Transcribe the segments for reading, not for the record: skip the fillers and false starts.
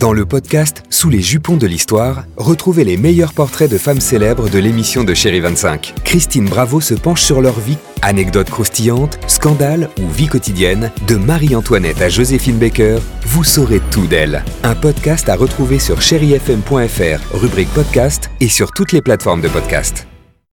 Dans le podcast Sous les jupons de l'histoire, retrouvez les meilleurs portraits de femmes célèbres de l'émission de Chérie 25. Christine Bravo se penche sur leur vie. Anecdotes croustillantes, scandales ou vie quotidienne, de Marie-Antoinette à Joséphine Baker, vous saurez tout d'elle. Un podcast à retrouver sur chérifm.fr, rubrique podcast et sur toutes les plateformes de podcast.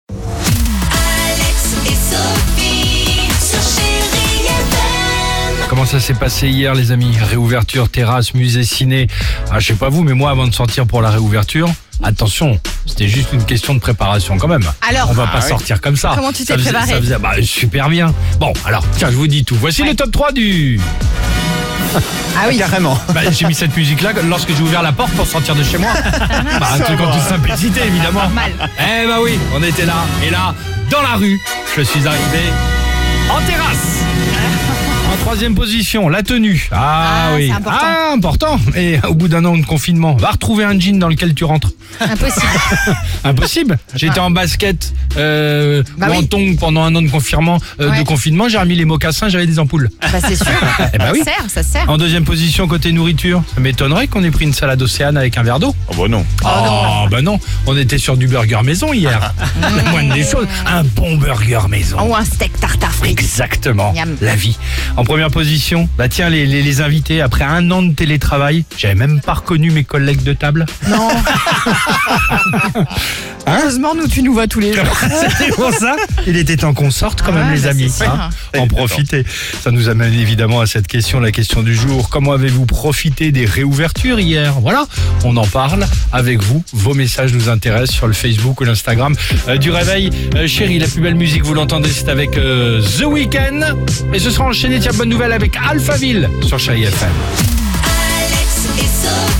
Comment ça s'est passé hier, les amis? Réouverture, terrasse, musée, ciné. Je sais pas vous, mais moi, avant de sortir pour la réouverture, attention, c'était juste une question de préparation quand même. Alors, on va pas sortir comme ça. Comment tu t'es préparé? Ça faisait super bien. Bon, alors, tiens, je vous dis tout. Voici le top 3 du... Ah oui, carrément. J'ai mis cette musique-là lorsque j'ai ouvert la porte pour sortir de chez moi. Un truc en toute simplicité, évidemment. Normal. Oui, on était là. Et là, dans la rue, je suis arrivé en terrasse. En troisième position, la tenue. Oui. C'est important. Important. Et au bout d'un an de confinement, va retrouver un jean dans lequel tu rentres. Impossible. Impossible. J'étais en basket ou en tongs pendant un an de confinement. J'ai remis les mocassins, j'avais des ampoules. C'est sûr. Oui. Ça sert. En deuxième position, côté nourriture, ça m'étonnerait qu'on ait pris une salade océane avec un verre d'eau. Oh bah non. Non. On était sur du burger maison hier. La moindre des choses. Un bon burger maison. Ou un steak tartare frites. Exactement. Miam. La vie. En première position, tiens, les invités, après un an de télétravail, j'avais même pas reconnu mes collègues de table. Non. Heureusement, nous, tu nous vois tous les jours. C'est pour ça. Il était temps qu'on sorte quand même, les amis. c'est sûr. En profiter. Ça nous amène évidemment à cette question, la question du jour. Comment avez-vous profité des réouvertures hier? Voilà, on en parle avec vous. Vos messages nous intéressent sur le Facebook ou l'Instagram du Réveil. Chérie, la plus belle musique, vous l'entendez, c'est avec The Weeknd. Et ce sera enchaîné, tiens, bonne nouvelle avec Alphaville sur Chérie FM. Alex et Sophie.